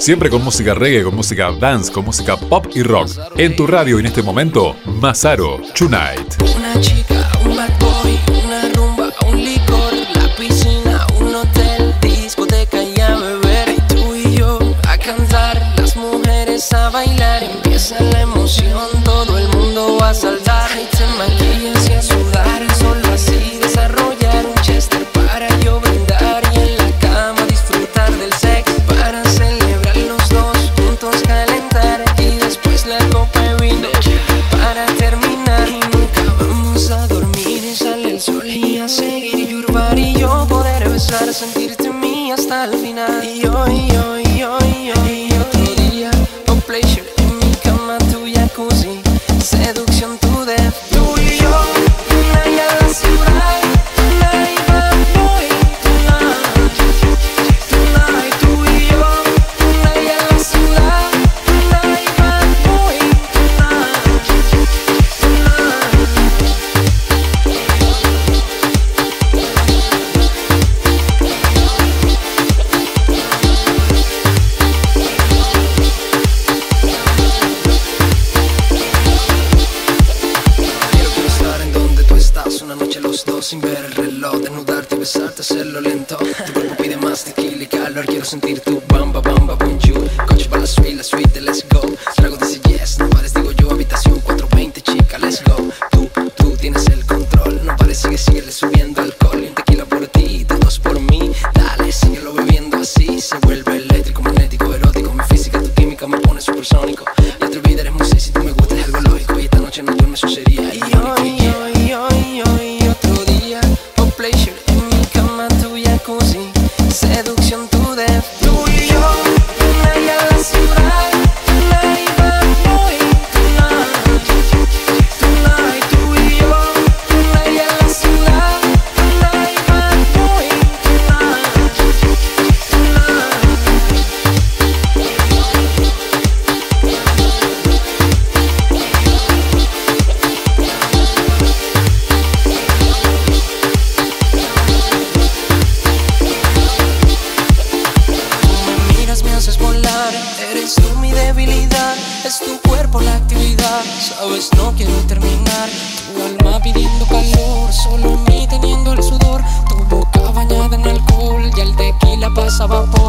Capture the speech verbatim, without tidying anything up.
Siempre con música reggae, con música dance, con música pop y rock. En tu radio en este momento, Masaro, Tonight. Una chica, un bad boy, una rumba, un licor, la piscina, un hotel, discoteca y a beber. Y tú y yo a cantar, las mujeres a bailar. Empieza la emoción, todo el mundo va a saltar. Y te maquillas y a sudar, solo así desarrollar un chester para yo brindar. Y en la cama disfrutar del sexo para celebrar los dos, juntos calentar. Y después la copa de vino para terminar. Y nunca vamos a dormir y sale el sol y a seguir yurbar. Y yo poder besar, sentirte mía hasta el final. Y yo, y yo, y yo, y yo, y otro día, oh pleasure en mi cama, tu jacuzzi, seducción to death. Tú y yo, allá en la ciudad, tonight, bad boy, tonight, tonight. Tú y yo, allá en la ciudad, tonight, bad boy, tonight, tonight. Quiero quiero estar en donde tú estás, una noche los dos sin ver el reloj, desnudarte y besarte, hacerlo lento. Tu cuerpo pide más tequila y calor, quiero sentir tu bamba, bamba, bonjour. Coche para la suite, la suite, let's go. Trago dice yes, no pares, digo yo, habitación cuatrocientos veinte, chica, let's go. Tú, tú tienes el control, no pares, sigue, sigue subiendo alcohol. Y un tequila por ti, de dos por mí, dale, síguelo bebiendo así. Se vuelve eléctrico, magnético, erótico, mi física, tu química me pone supersónico. Ya te olvidaré, eres muy sexy, tú me gustas, es algo lógico. Y esta noche no duermes, eso sería el irónico. Y yo, y yo, y yo, y otro día, oh pleasure en mi cama, tu jacuzzi, seducción to death. Tú y yo, allá en la ciudad, tonight, bad boy, tonight, tonight. Tú y yo, allá en la ciudad, tonight, bad boy, tonight, tonight. Tú me miras, me haces volar, eres tú mi debilidad, es tu cuerpo la actividad, sabes no quiero terminar, tu alma pidiendo calor, solo en mí teniendo el sudor, tu boca bañada en alcohol y el tequila pasa a vapor.